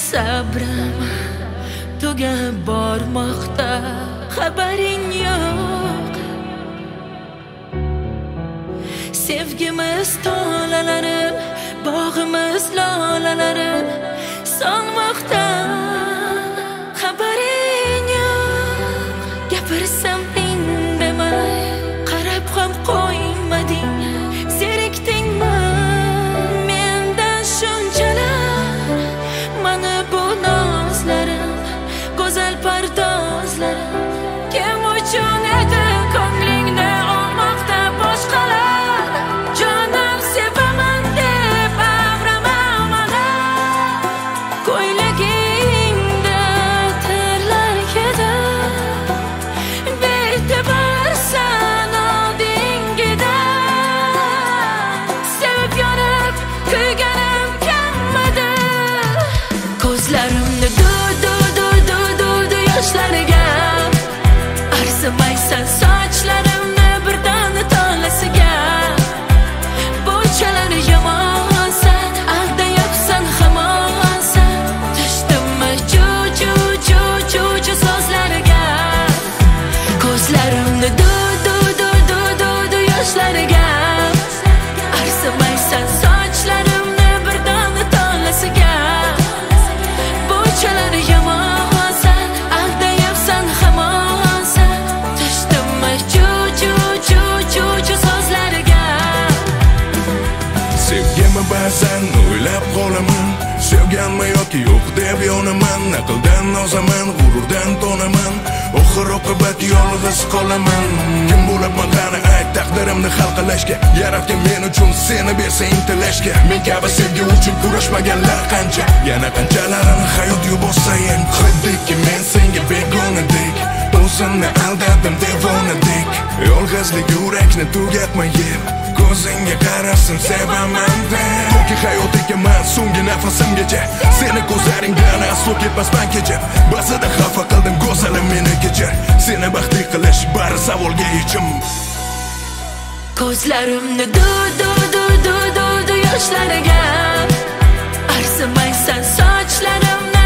Sabrim tugab bormoqda, xabaring yo'q. Sevgimiz tolalari, bog'imiz lolalari solmoqda, xabaring yo'q. Gapirsam indamay, qarab ham qo'ymading. Zerikdingmi mendan shunchalar? Mana bu nozlarim, go'zal pardozlarim kim uchun edi ko'nglingni olmoqda boshqalar? Jonim sevaman deb ag'ramalar, ko'ylagingda terlar edi, be'tiborsan oldingida. Sevib yonib kuyganim kammadi, ko'zlarimni yoshlarga arzimaysan, sochlarimni birdan tolasiga. Bunchalar yomonsan, aldayapsan hamonsan, tishdimmi ju so'zlarga. Ko'zlarimni yoshlarga arzimaysan, sochlarimni birdan tolasiga. Bunchalar yomonsan, aldayapsan hamonsan, tishdimmi ju so'zlarga. Sevgimi ba'zan o'ylab qolaman, sevganmi yoki yo'q deb yonaman. Aqldan ozaman, g'ururdan tonaman, oxir oqibat yolg'iz qolaman. Kim bo'libman qani ayt, taqdirimni hal qilishga. Yaratgan men uchun seni bersa intilishga. Men kabi sevgi uchun kurashmaganlar qancha, yana qancalarini hayot yuborsayin. Xiddiki men senga begonadek, o'zimni aldadim devonadek. Yolg'izlik yurakni tugatmayib, ko'zingga qarasam sevaman deb. Toki hayot ekaman so'nggi nafasimgacha, seni ko'zlaringdan aslo ketmasman kechib. Ba'zida xafa qildim go'zalim, meni kechir. Seni baxtli qilish bari savolga yechim. Ko'zlarimni yoshlarga arzimaysan, sochlarimni